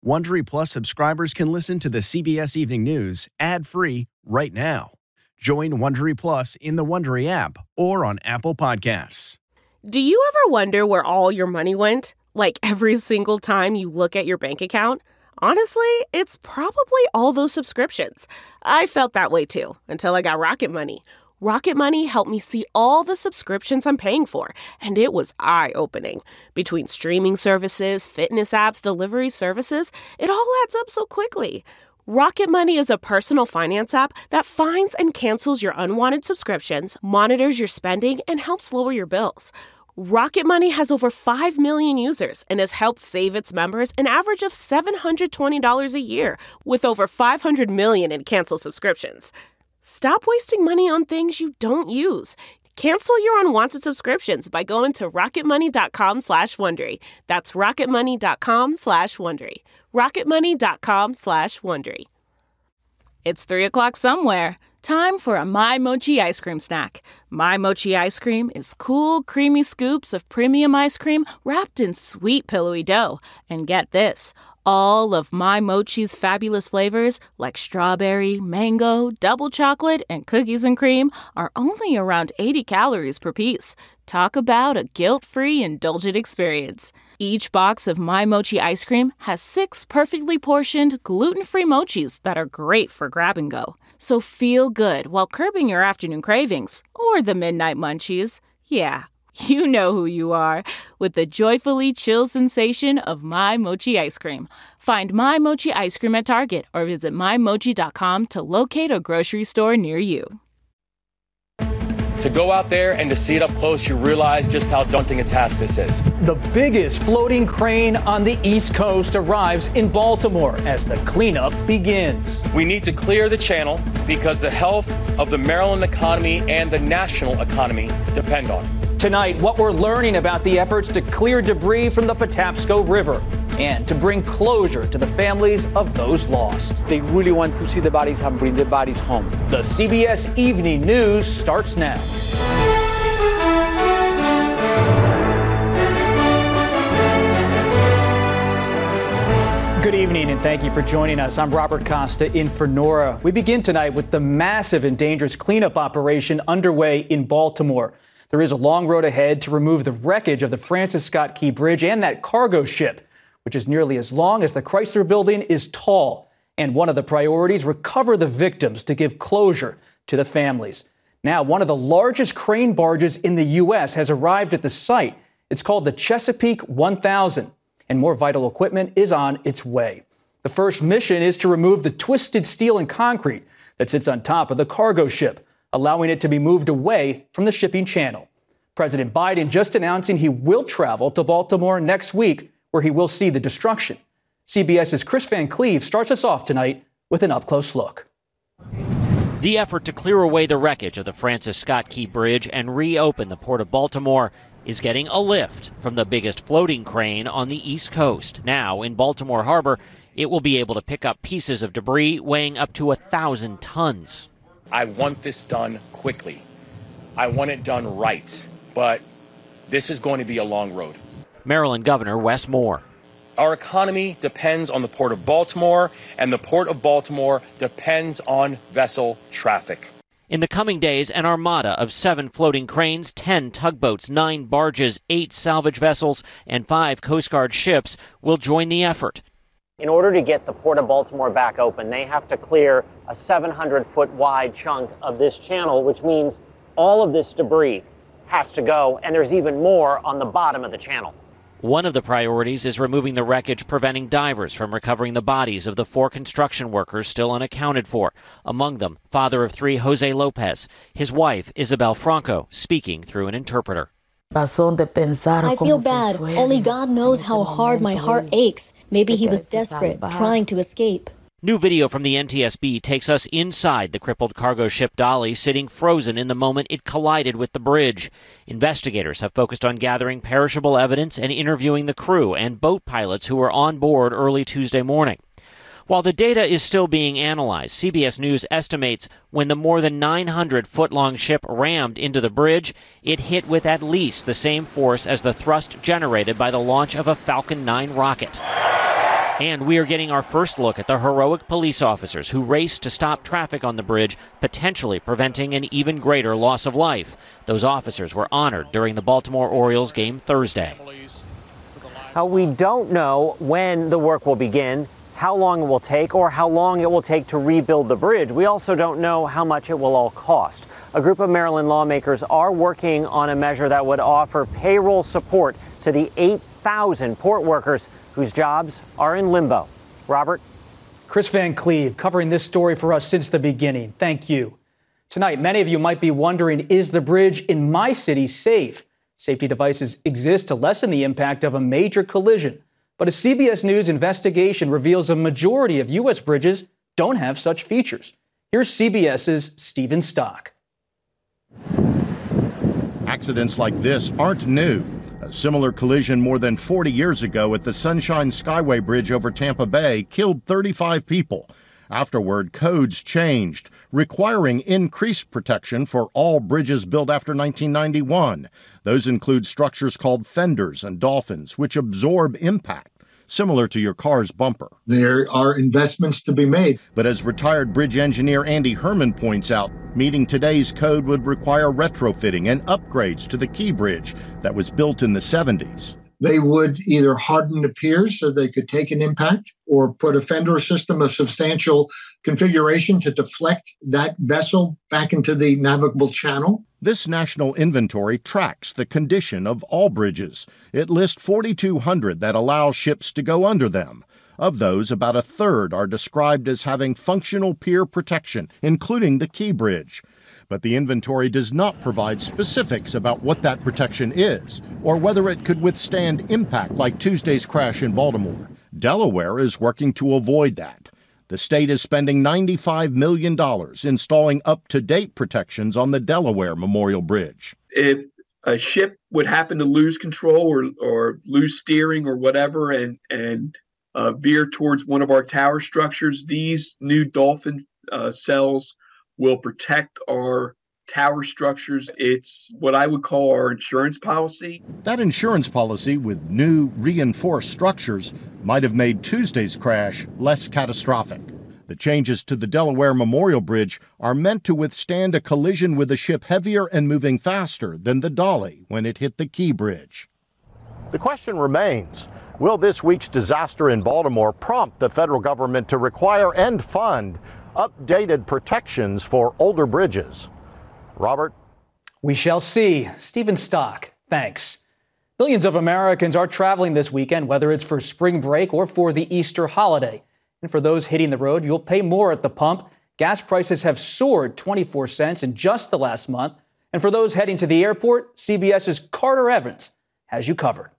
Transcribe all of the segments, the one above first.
Wondery Plus subscribers can listen to the CBS Evening News ad-free right now. Join Wondery Plus in the Wondery app or on Apple Podcasts. Do you ever wonder where all your money went? Like every single time you look at your bank account? Honestly, it's probably all those subscriptions. I felt that way too, until I got Rocket Money. Rocket Money helped me see all the subscriptions I'm paying for, and it was eye-opening. Between streaming services, fitness apps, delivery services, it all adds up so quickly. Rocket Money is a personal finance app that finds and cancels your unwanted subscriptions, monitors your spending, and helps lower your bills. Rocket Money has over 5 million users and has helped save its members an average of $720 a year, with over 500 million in canceled subscriptions. Stop wasting money on things you don't use. Cancel your unwanted subscriptions by going to rocketmoney.com/Wondery. That's rocketmoney.com/Wondery. rocketmoney.com/Wondery. It's 3 o'clock somewhere. Time for a My Mochi ice cream snack. My Mochi ice cream is cool, creamy scoops of premium ice cream wrapped in sweet, pillowy dough. And get this, all of My Mochi's fabulous flavors, like strawberry, mango, double chocolate, and cookies and cream, are only around 80 calories per piece. Talk about a guilt-free, indulgent experience. Each box of My Mochi ice cream has 6 perfectly portioned, gluten-free mochis that are great for grab and go. So feel good while curbing your afternoon cravings, or the midnight munchies. Yeah, you know who you are, with the joyfully chill sensation of My Mochi ice cream. Find My Mochi ice cream at Target or visit mymochi.com to locate a grocery store near you. To go out there and to see it up close, you realize just how daunting a task this is. The biggest floating crane on the East Coast arrives in Baltimore as the cleanup begins. We need to clear the channel because the health of the Maryland economy and the national economy depend on it. Tonight, what we're learning about the efforts to clear debris from the Patapsco River and to bring closure to the families of those lost. They really want to see the bodies and bring the bodies home. The CBS Evening News starts now. Good evening, and thank you for joining us. I'm Robert Costa in for Nora. We begin tonight with the massive and dangerous cleanup operation underway in Baltimore. There is a long road ahead to remove the wreckage of the Francis Scott Key Bridge and that cargo ship, which is nearly as long as the Chrysler Building is tall. And one of the priorities, recover the victims to give closure to the families. Now, one of the largest crane barges in the U.S. has arrived at the site. It's called the Chesapeake 1000, and more vital equipment is on its way. The first mission is to remove the twisted steel and concrete that sits on top of the cargo ship, allowing it to be moved away from the shipping channel. President Biden just announcing he will travel to Baltimore next week, where he will see the destruction. CBS's Chris Van Cleve starts us off tonight with an up-close look. The effort to clear away the wreckage of the Francis Scott Key Bridge and reopen the Port of Baltimore is getting a lift from the biggest floating crane on the East Coast. Now, in Baltimore Harbor, it will be able to pick up pieces of debris weighing up to 1,000 tons. I want this done quickly. I want it done right. But this is going to be a long road. Maryland Governor Wes Moore. Our economy depends on the Port of Baltimore, and the Port of Baltimore depends on vessel traffic. In the coming days, an armada of 7 floating cranes, 10 tugboats, 9 barges, 8 salvage vessels, and 5 Coast Guard ships will join the effort. In order to get the Port of Baltimore back open, they have to clear a 700-foot wide chunk of this channel, which means all of this debris has to go, and there's even more on the bottom of the channel. One of the priorities is removing the wreckage, preventing divers from recovering the bodies of the 4 construction workers still unaccounted for. Among them, father of 3 Jose Lopez, his wife Isabel Franco, speaking through an interpreter. I feel bad. Only God knows how hard my heart aches. Maybe he was desperate, trying to escape. New video from the NTSB takes us inside the crippled cargo ship Dolly, sitting frozen in the moment it collided with the bridge. Investigators have focused on gathering perishable evidence and interviewing the crew and boat pilots who were on board early Tuesday morning. While the data is still being analyzed, CBS News estimates when the more than 900-foot-long ship rammed into the bridge, it hit with at least the same force as the thrust generated by the launch of a Falcon 9 rocket. And we are getting our first look at the heroic police officers who raced to stop traffic on the bridge, potentially preventing an even greater loss of life. Those officers were honored during the Baltimore Orioles game Thursday. We don't know when the work will begin, how long it will take, or how long it will take to rebuild the bridge. We also don't know how much it will all cost. A group of Maryland lawmakers are working on a measure that would offer payroll support to the 8,000 port workers whose jobs are in limbo. Robert? Chris Van Cleve covering this story for us since the beginning. Thank you. Tonight, many of you might be wondering, is the bridge in my city safe? Safety devices exist to lessen the impact of a major collision. But a CBS News investigation reveals a majority of U.S. bridges don't have such features. Here's CBS's Stephen Stock. Accidents like this aren't new. A similar collision more than 40 years ago at the Sunshine Skyway Bridge over Tampa Bay killed 35 people. Afterward, codes changed, requiring increased protection for all bridges built after 1991. Those include structures called fenders and dolphins, which absorb impact, similar to your car's bumper. There are investments to be made. But as retired bridge engineer Andy Herman points out, meeting today's code would require retrofitting and upgrades to the Key Bridge that was built in the 70s. They would either harden the piers so they could take an impact or put a fender system of substantial configuration to deflect that vessel back into the navigable channel. This national inventory tracks the condition of all bridges. It lists 4,200 that allow ships to go under them. Of those, about a third are described as having functional pier protection, including the Key Bridge. But the inventory does not provide specifics about what that protection is, or whether it could withstand impact like Tuesday's crash in Baltimore. Delaware is working to avoid that. The state is spending $95 million installing up-to-date protections on the Delaware Memorial Bridge. If a ship would happen to lose control or lose steering or whatever and veer towards one of our tower structures, these new dolphin cells will protect our tower structures. It's what I would call our insurance policy. That insurance policy with new reinforced structures might have made Tuesday's crash less catastrophic. The changes to the Delaware Memorial Bridge are meant to withstand a collision with a ship heavier and moving faster than the Dolly when it hit the Key Bridge. The question remains, will this week's disaster in Baltimore prompt the federal government to require and fund updated protections for older bridges? Robert? We shall see. Stephen Stock, thanks. Millions of Americans are traveling this weekend, whether it's for spring break or for the Easter holiday. And for those hitting the road, you'll pay more at the pump. Gas prices have soared 24 cents in just the last month. And for those heading to the airport, CBS's Carter Evans has you covered.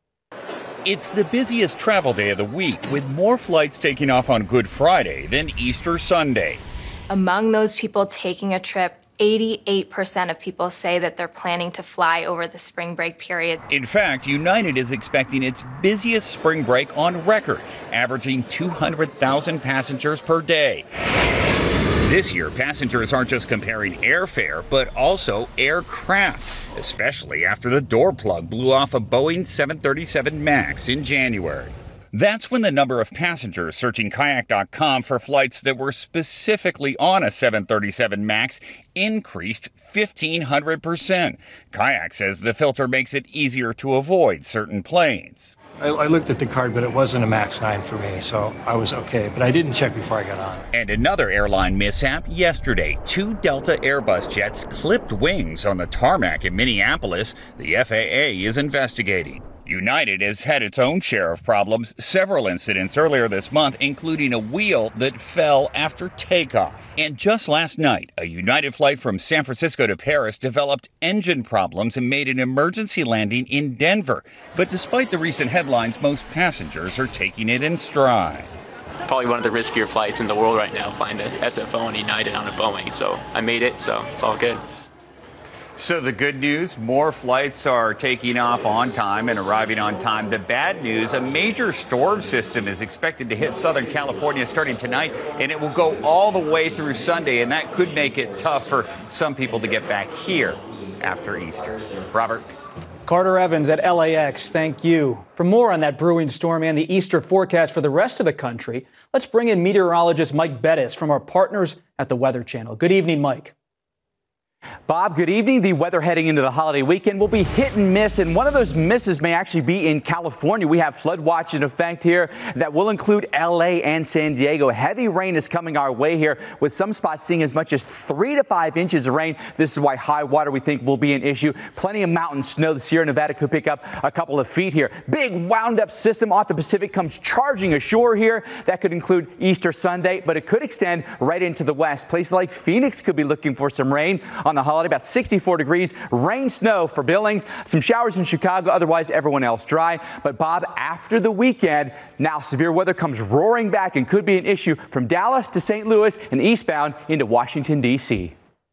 It's the busiest travel day of the week, with more flights taking off on Good Friday than Easter Sunday. Among those people taking a trip, 88% of people say that they're planning to fly over the spring break period. In fact, United is expecting its busiest spring break on record, averaging 200,000 passengers per day. This year, passengers aren't just comparing airfare, but also aircraft, especially after the door plug blew off a Boeing 737 MAX in January. That's when the number of passengers searching Kayak.com for flights that were specifically on a 737 MAX increased 1,500%. Kayak says the filter makes it easier to avoid certain planes. I looked at the card, but it wasn't a MAX 9 for me, so I was okay. But I didn't check before I got on. And another airline mishap yesterday. 2 Delta Airbus jets clipped wings on the tarmac in Minneapolis. The FAA is investigating. United has had its own share of problems. Several incidents earlier this month, including a wheel that fell after takeoff. And just last night, a United flight from San Francisco to Paris developed engine problems and made an emergency landing in Denver. But despite the recent headlines, most passengers are taking it in stride. Probably one of the riskier flights in the world right now, flying to SFO and United on a Boeing. So I made it, so it's all good. So the good news, more flights are taking off on time and arriving on time. The bad news, a major storm system is expected to hit Southern California starting tonight, and it will go all the way through Sunday, and that could make it tough for some people to get back here after Easter. Robert? Carter Evans at LAX, thank you. For more on that brewing storm and the Easter forecast for the rest of the country, let's bring in meteorologist Mike Bettis from our partners at the Weather Channel. Good evening, Mike. Bob, good evening. The weather heading into the holiday weekend will be hit and miss, and one of those misses may actually be in California. We have flood watch in effect here that will include L.A. and San Diego. Heavy rain is coming our way here, with some spots seeing as much as 3 to 5 inches of rain. This is why high water we think will be an issue. Plenty of mountain snow. The Sierra Nevada could pick up a couple of feet here. Big wound-up system off the Pacific comes charging ashore here. That could include Easter Sunday, but it could extend right into the west. Places like Phoenix could be looking for some rain on the holiday, about 64 degrees, rain, snow for Billings, some showers in Chicago, otherwise everyone else dry. But Bob, after the weekend, now severe weather comes roaring back and could be an issue from Dallas to St. Louis and eastbound into Washington, D.C.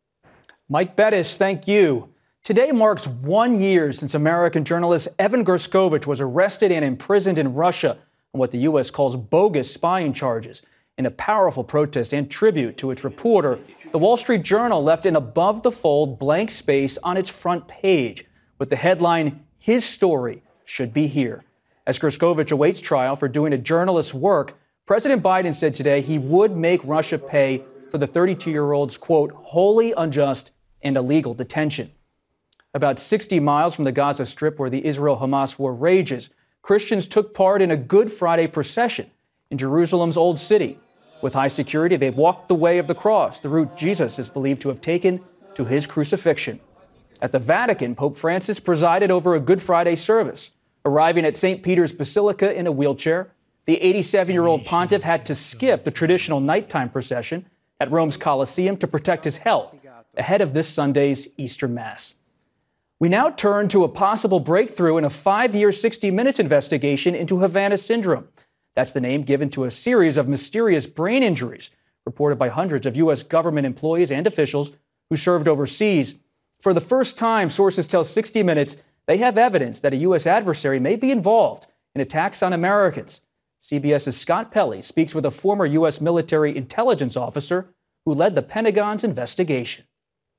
Mike Bettis, thank you. Today marks 1 year since American journalist Evan Gershkovich was arrested and imprisoned in Russia on what the U.S. calls bogus spying charges. In a powerful protest and tribute to its reporter, the Wall Street Journal left an above-the-fold blank space on its front page with the headline, "His story should be here." As Gershkovich awaits trial for doing a journalist's work, President Biden said today he would make Russia pay for the 32-year-old's, quote, wholly unjust and illegal detention. About 60 miles from the Gaza Strip where the Israel-Hamas war rages, Christians took part in a Good Friday procession in Jerusalem's Old City. With high security, they walked the way of the cross, the route Jesus is believed to have taken to his crucifixion. At the Vatican, Pope Francis presided over a Good Friday service. Arriving at St. Peter's Basilica in a wheelchair, the 87-year-old pontiff had to skip the traditional nighttime procession at Rome's Colosseum to protect his health ahead of this Sunday's Easter Mass. We now turn to a possible breakthrough in a 5-year 60 Minutes investigation into Havana syndrome. That's the name given to a series of mysterious brain injuries reported by hundreds of U.S. government employees and officials who served overseas. For the first time, sources tell 60 Minutes they have evidence that a U.S. adversary may be involved in attacks on Americans. CBS's Scott Pelley speaks with a former U.S. military intelligence officer who led the Pentagon's investigation.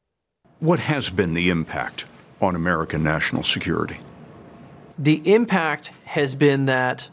What has been the impact on American national security? The impact has been that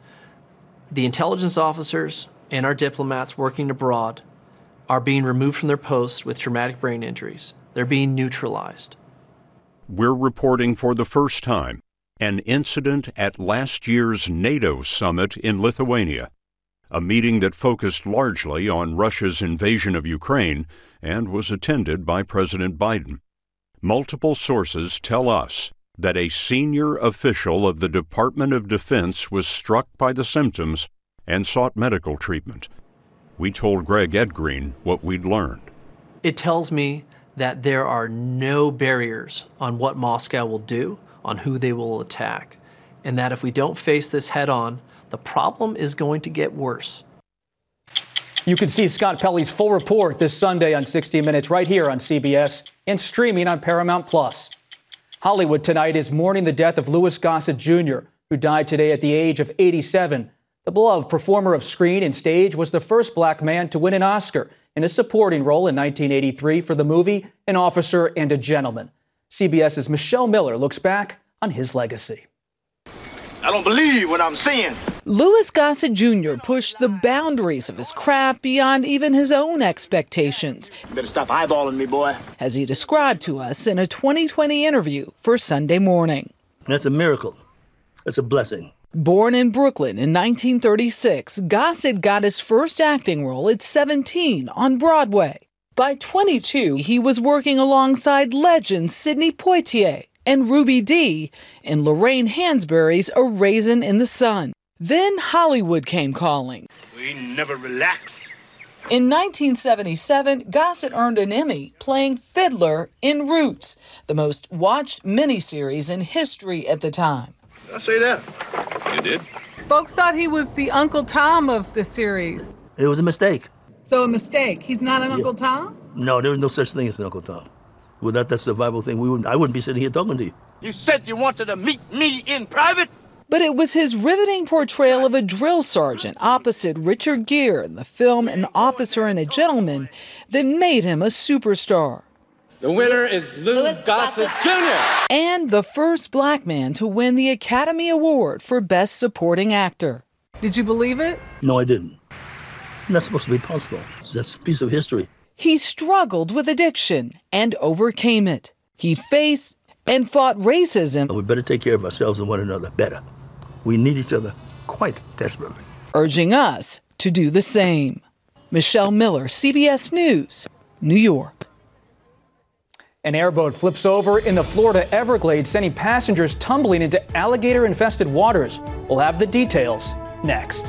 the intelligence officers and our diplomats working abroad are being removed from their posts with traumatic brain injuries. They're being neutralized. We're reporting for the first time an incident at last year's NATO summit in Lithuania, a meeting that focused largely on Russia's invasion of Ukraine and was attended by President Biden. Multiple sources tell us that a senior official of the Department of Defense was struck by the symptoms and sought medical treatment. We told Greg Edgreen what we'd learned. It tells me that there are no barriers on what Moscow will do, on who they will attack, and that if we don't face this head on, the problem is going to get worse. You can see Scott Pelley's full report this Sunday on 60 Minutes right here on CBS and streaming on Paramount+. Hollywood tonight is mourning the death of Louis Gossett Jr., who died today at the age of 87. The beloved performer of screen and stage was the first black man to win an Oscar in a supporting role in 1983 for the movie An Officer and a Gentleman. CBS's Michelle Miller looks back on his legacy. I don't believe what I'm seeing. Louis Gossett Jr. pushed the boundaries of his craft beyond even his own expectations. You better stop eyeballing me, boy. As he described to us in a 2020 interview for Sunday Morning. That's a miracle. That's a blessing. Born in Brooklyn in 1936, Gossett got his first acting role at 17 on Broadway. By 22, he was working alongside legends Sidney Poitier and Ruby Dee in Lorraine Hansberry's A Raisin in the Sun. Then Hollywood came calling. We never relax. In 1977, Gossett earned an Emmy playing Fiddler in Roots, the most watched miniseries in history at the time. Did I say that? You did? Folks thought he was the Uncle Tom of the series. It was a mistake. So a mistake. He's not an Uncle Tom? No, there was no such thing as an Uncle Tom. Without that survival thing, I wouldn't be sitting here talking to you. You said you wanted to meet me in private? But it was his riveting portrayal of a drill sergeant opposite Richard Gere in the film An Officer and a Gentleman that made him a superstar. The winner is Lou Gossett Jr. And the first black man to win the Academy Award for Best Supporting Actor. Did you believe it? No, I didn't. That's supposed to be possible. That's a piece of history. He struggled with addiction and overcame it. He faced and fought racism. We better take care of ourselves and one another better. We need each other quite desperately. Urging us to do the same. Michelle Miller, CBS News, New York. An airboat flips over in the Florida Everglades, sending passengers tumbling into alligator-infested waters. We'll have the details next.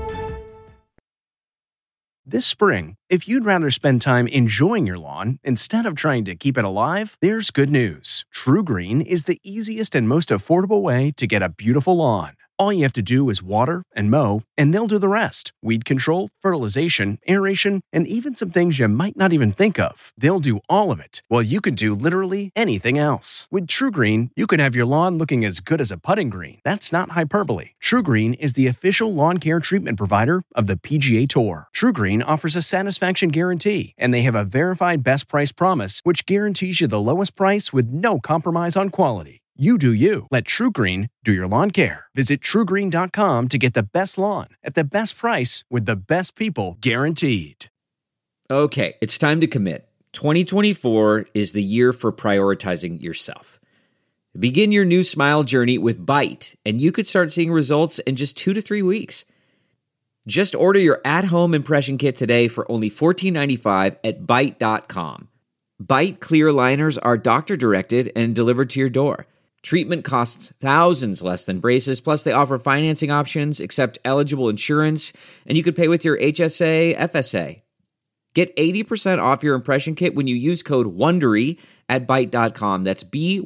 This spring, if you'd rather spend time enjoying your lawn instead of trying to keep it alive, there's good news. TruGreen is the easiest and most affordable way to get a beautiful lawn. All you have to do is water and mow, and they'll do the rest. Weed control, fertilization, aeration, and even some things you might not even think of. They'll do all of it, while you can do literally anything else. With TruGreen, you can have your lawn looking as good as a putting green. That's not hyperbole. TruGreen is the official lawn care treatment provider of the PGA Tour. TruGreen offers a satisfaction guarantee, and they have a verified best price promise, which guarantees you the lowest price with no compromise on quality. You do you. Let TruGreen do your lawn care. Visit TruGreen.com to get the best lawn at the best price with the best people guaranteed. Okay, it's time to commit. 2024 is the year for prioritizing yourself. Begin your new smile journey with Byte, and you could start seeing results in just 2 to 3 weeks. Just order your at-home impression kit today for only $14.95 at Byte.com. Byte clear liners are doctor-directed and delivered to your door. Treatment costs thousands less than braces, plus they offer financing options, accept eligible insurance, and you could pay with your HSA, FSA. Get 80% off your impression kit when you use code WONDERY at Byte.com. That's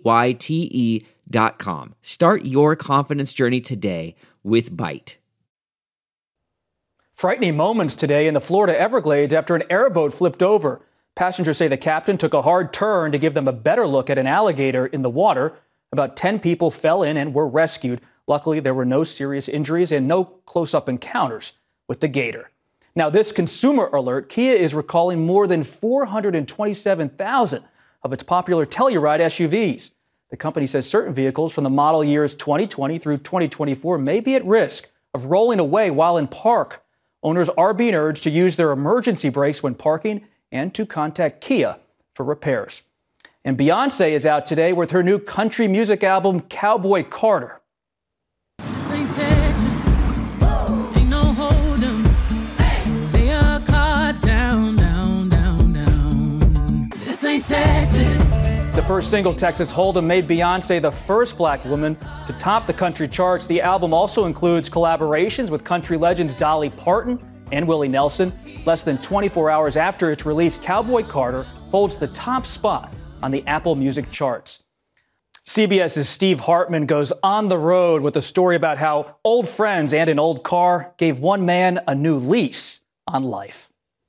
BYTE.com. Start your confidence journey today with Byte. Frightening moments today in the Florida Everglades after an airboat flipped over. Passengers say the captain took a hard turn to give them a better look at an alligator in the water. About 10 people fell in and were rescued. Luckily, there were no serious injuries and no close-up encounters with the gator. Now, this consumer alert, Kia is recalling more than 427,000 of its popular Telluride SUVs. The company says certain vehicles from the model years 2020 through 2024 may be at risk of rolling away while in park. Owners are being urged to use their emergency brakes when parking and to contact Kia for repairs. And Beyoncé is out today with her new country music album, Cowboy Carter. This ain't Texas. Ain't no hold 'em. So lay your cards down, down, down, down. This ain't Texas. The first single, Texas Hold'em, made Beyoncé the first black woman to top the country charts. The album also includes collaborations with country legends Dolly Parton and Willie Nelson. Less than 24 hours after its release, Cowboy Carter holds the top spot on the Apple Music charts. CBS's Steve Hartman goes on the road with a story about how old friends and an old car gave one man a new lease on life.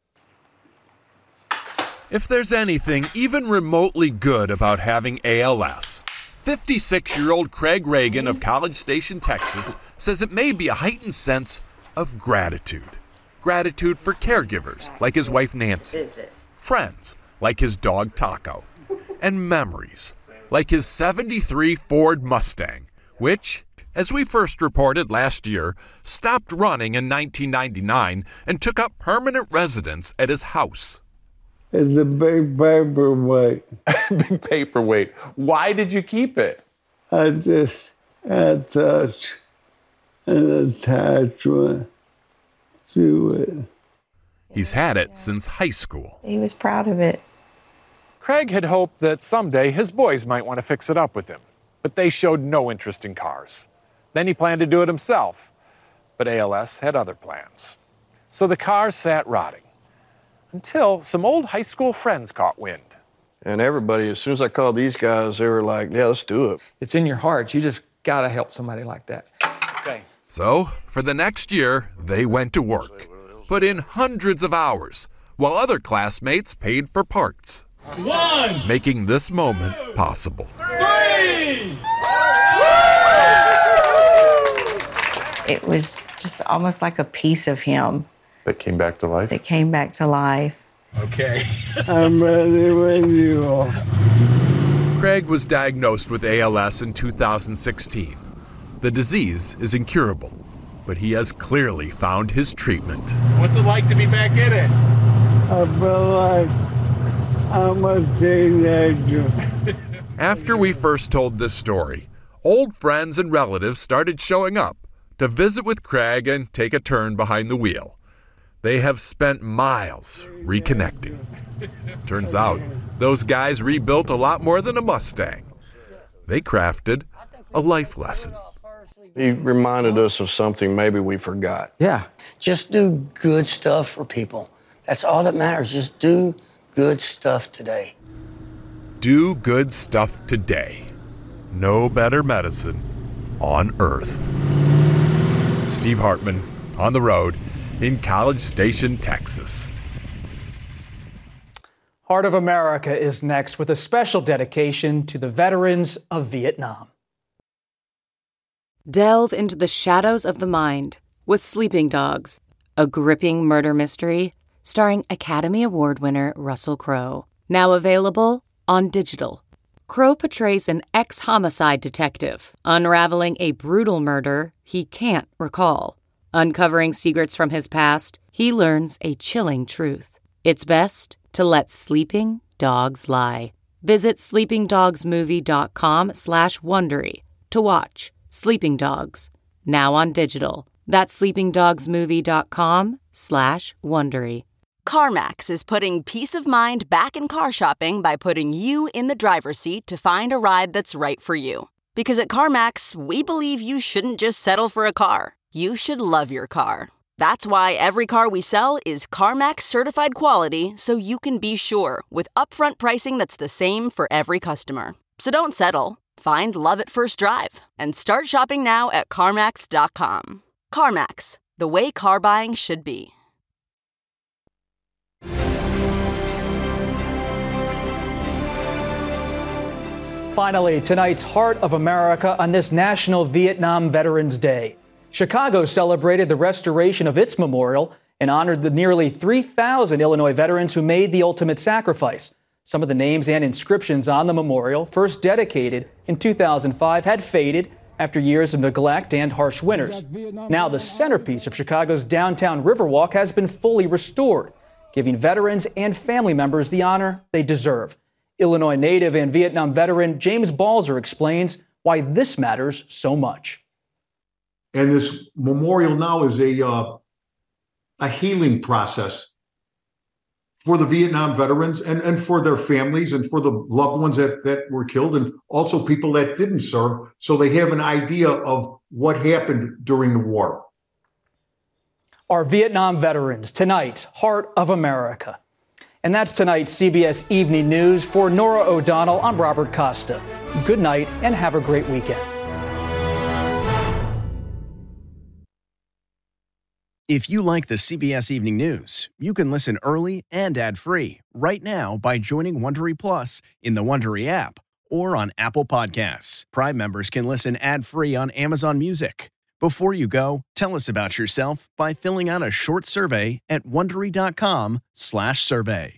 If there's anything even remotely good about having ALS, 56-year-old Craig Reagan of College Station, Texas, says it may be a heightened sense of gratitude. Gratitude for caregivers like his wife Nancy, friends like his dog Taco, and memories like his '73 Ford Mustang, which, as we first reported last year, stopped running in 1999 and took up permanent residence at his house. It's a big paperweight. Big paperweight. Why did you keep it? I just had such an attachment to it. He's had it since high school. He was proud of it. Craig had hoped that someday his boys might want to fix it up with him, but they showed no interest in cars. Then he planned to do it himself, but ALS had other plans. So the car sat rotting until some old high school friends caught wind. And everybody, as soon as I called these guys, they were like, yeah, let's do it. It's in your heart. You just got to help somebody like that. Okay. So, for the next year, they went to work, put in hundreds of hours, while other classmates paid for parts. 1, making this moment possible. 3! It was just almost like a piece of him That came back to life? that came back to life. Okay. I'm ready when you are. Craig was diagnosed with ALS in 2016. The disease is incurable, but he has clearly found his treatment. What's it like to be back in it? I feel like I'm a teenager. After we first told this story, old friends and relatives started showing up to visit with Craig and take a turn behind the wheel. They have spent miles reconnecting. Turns out, those guys rebuilt a lot more than a Mustang. They crafted a life lesson. He reminded us of something maybe we forgot. Yeah. Just do good stuff for people. That's all that matters. Just do good stuff today. Do good stuff today. No better medicine on earth. Steve Hartman on the road in College Station, Texas. Heart of America is next with a special dedication to the veterans of Vietnam. Delve into the shadows of the mind with Sleeping Dogs, a gripping murder mystery starring Academy Award winner Russell Crowe. Now available on digital. Crowe portrays an ex-homicide detective unraveling a brutal murder he can't recall. Uncovering secrets from his past, he learns a chilling truth. It's best to let sleeping dogs lie. Visit sleepingdogsmovie.com/Wondery to watch Sleeping Dogs, now on digital. That's sleepingdogsmovie.com/Wondery. CarMax is putting peace of mind back in car shopping by putting you in the driver's seat to find a ride that's right for you. Because at CarMax, we believe you shouldn't just settle for a car. You should love your car. That's why every car we sell is CarMax certified quality, so you can be sure with upfront pricing that's the same for every customer. So don't settle. Find love at first drive and start shopping now at CarMax.com. CarMax, the way car buying should be. Finally, tonight's Heart of America on this National Vietnam Veterans Day. Chicago celebrated the restoration of its memorial and honored the nearly 3,000 Illinois veterans who made the ultimate sacrifice. Some of the names and inscriptions on the memorial, first dedicated in 2005, had faded after years of neglect and harsh winters. Now the centerpiece of Chicago's downtown Riverwalk has been fully restored, giving veterans and family members the honor they deserve. Illinois native and Vietnam veteran James Balzer explains why this matters so much. And this memorial now is a healing process for the Vietnam veterans and for their families and for the loved ones that were killed, and also people that didn't serve, so they have an idea of what happened during the war. Our Vietnam veterans, tonight, Heart of America. And that's tonight's CBS Evening News. For Nora O'Donnell, I'm Robert Costa. Good night and have a great weekend. If you like the CBS Evening News, you can listen early and ad-free right now by joining Wondery Plus in the Wondery app or on Apple Podcasts. Prime members can listen ad-free on Amazon Music. Before you go, tell us about yourself by filling out a short survey at Wondery.com/survey.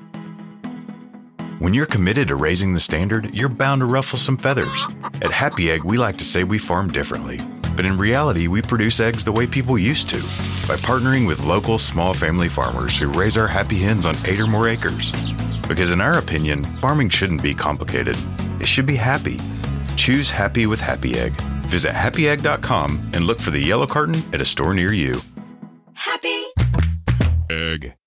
When you're committed to raising the standard, you're bound to ruffle some feathers. At Happy Egg, we like to say we farm differently. But in reality, we produce eggs the way people used to, by partnering with local small family farmers who raise our happy hens on 8 or more acres. Because in our opinion, farming shouldn't be complicated. It should be happy. Choose happy with Happy Egg. Visit happyegg.com and look for the yellow carton at a store near you. Happy Egg.